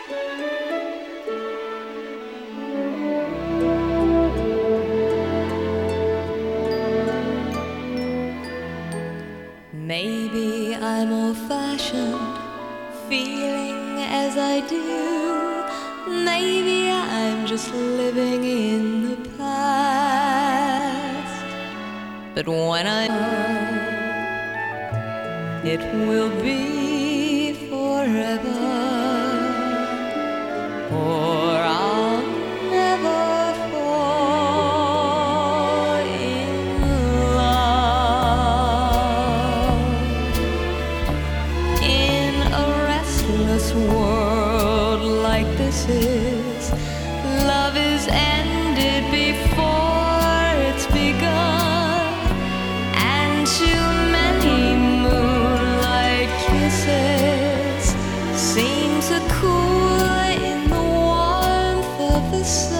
Maybe I'm old-fashioned, feeling as I do. Maybe I'm just living in the past. But when it will be forever, or I'll never fall in love. In a restless world like this is, love is ended before it's begun, and too many moonlight kisses seem to cool in the warmth of the sun.